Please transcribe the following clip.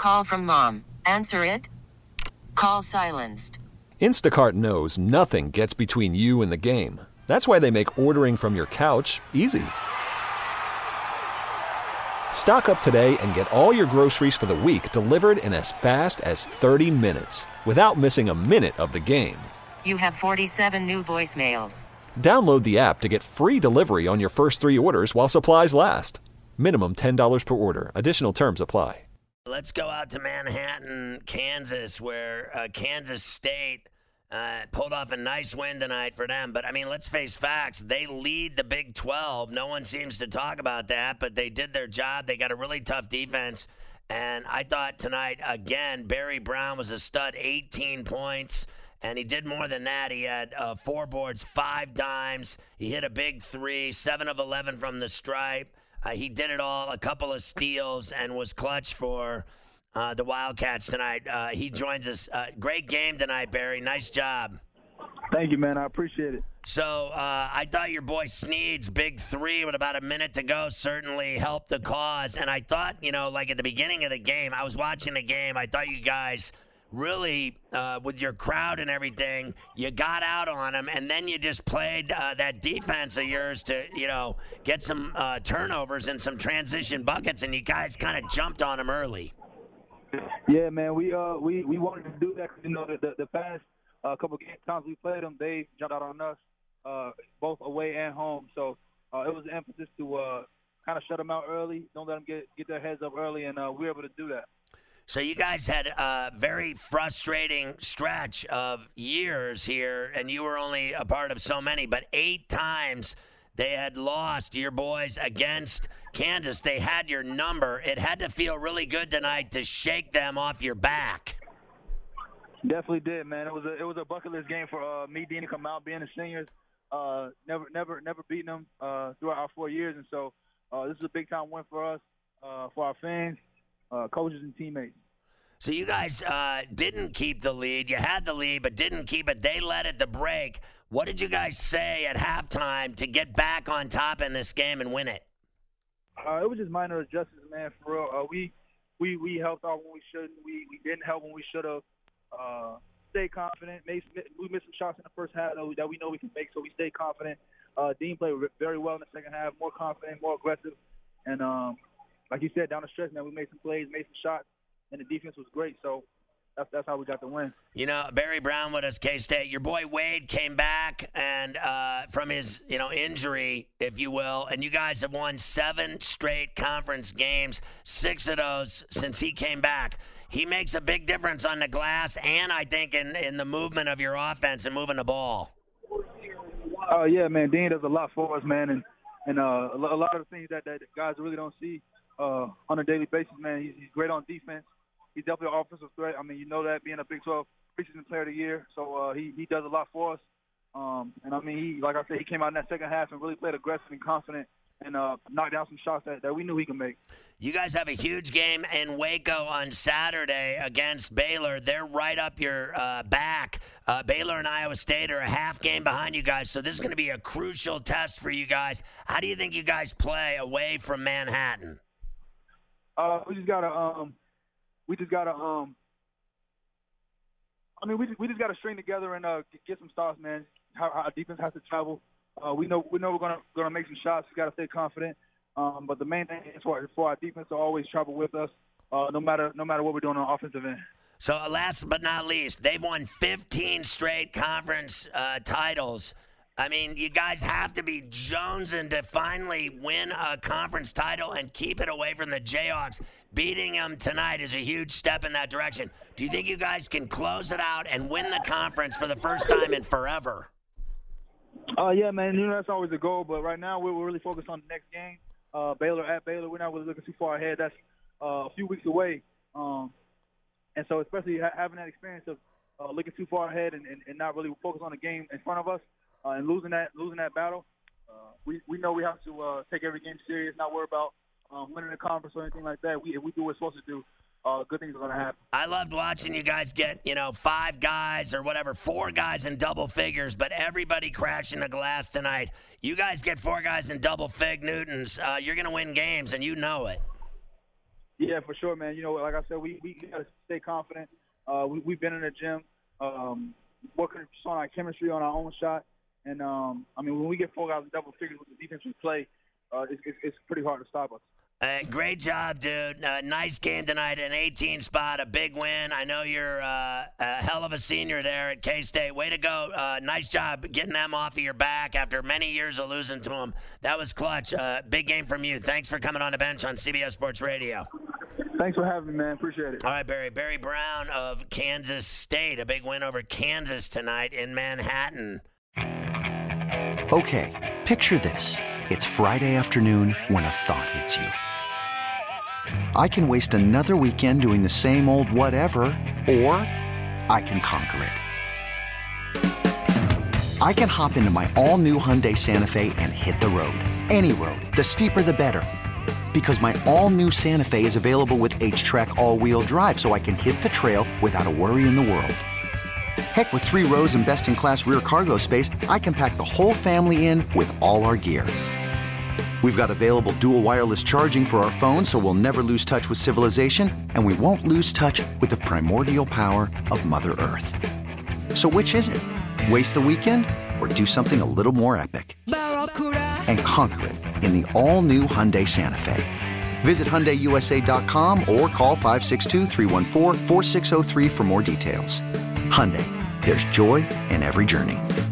Call from mom. Answer it. Call silenced. Instacart knows nothing gets between you and the game. That's why they make ordering from your couch easy. Stock up today and get all your groceries for the week delivered in as fast as 30 minutes without missing a minute of the game. You have 47 new voicemails. Download the app to get free delivery on your first 3 orders while supplies last. Minimum $10 per order. Additional terms apply. Let's go out to Manhattan, Kansas, where Kansas State pulled off a nice win tonight for them. But, I mean, let's face facts. They lead the Big 12. No one seems to talk about that, but they did their job. They got a really tough defense. And I thought tonight, again, Barry Brown was a stud, 18 points. And he did more than that. He had 4 boards, 5 dimes. He hit a big 3, 7 of 11 from the stripe. He did it all, a couple of steals, and was clutch for the Wildcats tonight. He joins us. Great game tonight, Barry. Nice job. Thank you, man. I appreciate it. So I thought your boy Sneed's big 3 with about a minute to go certainly helped the cause. And I thought, like at the beginning of the game, I was watching the game, I thought you guys really, with your crowd and everything, you got out on them, and then you just played that defense of yours to, get some turnovers and some transition buckets, and you guys kind of jumped on them early. Yeah, man, we wanted to do that because, the past couple of times we played them, they jumped out on us, both away and home. So it was an emphasis to kind of shut them out early, don't let them get their heads up early, and we were able to do that. So you guys had a very frustrating stretch of years here, and you were only a part of so many, but 8 times they had lost, your boys, against Kansas. They had your number. It had to feel really good tonight to shake them off your back. Definitely did, man. It was a bucket list game for me, Dean, to come out, being the seniors. Never beaten them throughout our 4 years, and so this is a big-time win for us, for our fans, coaches, and teammates. So you guys didn't keep the lead. You had the lead, but didn't keep it. They led at the break. What did you guys say at halftime to get back on top in this game and win it? It was just minor adjustments, man, for real. We helped out when we shouldn't. We didn't help when we should have. Stay confident. We missed some shots in the first half that we know we can make, so we stayed confident. Dean played very well in the second half, more confident, more aggressive. And like you said, down the stretch, man, we made some plays, made some shots, and the defense was great. So that's how we got the win. Barry Brown with us, K-State. Your boy Wade came back and from his injury, if you will, and you guys have won 7 straight conference games, 6 of those since he came back. He makes a big difference on the glass and I think in the movement of your offense and moving the ball. Yeah, man, Dean does a lot for us, man, and a lot of the things that guys really don't see on a daily basis, man. He's great on defense. He's definitely an offensive threat. I mean, you know that being a Big 12 preseason player of the year. So he does a lot for us. And, I mean, like I said, he came out in that second half and really played aggressive and confident and knocked down some shots that we knew he could make. You guys have a huge game in Waco on Saturday against Baylor. They're right up your back. Baylor and Iowa State are a half game behind you guys, so this is going to be a crucial test for you guys. How do you think you guys play away from Manhattan? We just gotta string together and get some stops, man. How our defense has to travel. We know we're gonna make some shots. We gotta stay confident. But the main thing is for our defense to always travel with us, no matter what we're doing on the offensive end. So last but not least, they've won 15 straight conference titles. I mean, you guys have to be jonesing to finally win a conference title and keep it away from the Jayhawks. Beating them tonight is a huge step in that direction. Do you think you guys can close it out and win the conference for the first time in forever? Yeah, man. That's always the goal. But right now, we're really focused on the next game. Baylor at Baylor. We're not really looking too far ahead. That's a few weeks away. And so especially having that experience of looking too far ahead and not really focus on the game in front of us and losing that battle, we know we have to take every game serious, not worry about winning the conference or anything like that. If we do what we're supposed to do, good things are going to happen. I loved watching you guys get, 5 guys or whatever, 4 guys in double figures, but everybody crashing the glass tonight. You guys get 4 guys in double fig Newtons, you're going to win games, and you know it. Yeah, for sure, man. You know, like I said, we got to stay confident. We've been in the gym, working on our chemistry on our own shot. And, I mean, when we get 4 guys in double figures with the defense we play, it's pretty hard to stop us. Great job, dude. Nice game tonight, an 18 spot, a big win. I know you're a hell of a senior there at K-State. Way to go. Nice job getting them off of your back after many years of losing to them. That was clutch. Big game from you. Thanks for coming on the bench on CBS Sports Radio. Thanks for having me, man. Appreciate it. All right, Barry. Barry Brown of Kansas State. A big win over Kansas tonight in Manhattan. Okay, picture this. It's Friday afternoon when a thought hits you. I can waste another weekend doing the same old whatever, or I can conquer it. I can hop into my all-new Hyundai Santa Fe and hit the road. Any road. The steeper, the better. Because my all-new Santa Fe is available with H-Track all-wheel drive, so I can hit the trail without a worry in the world. Heck, with 3 rows and best-in-class rear cargo space, I can pack the whole family in with all our gear. We've got available dual wireless charging for our phones, so we'll never lose touch with civilization, and we won't lose touch with the primordial power of Mother Earth. So which is it? Waste the weekend or do something a little more epic? And conquer it in the all-new Hyundai Santa Fe. Visit HyundaiUSA.com or call 562-314-4603 for more details. Hyundai, there's joy in every journey.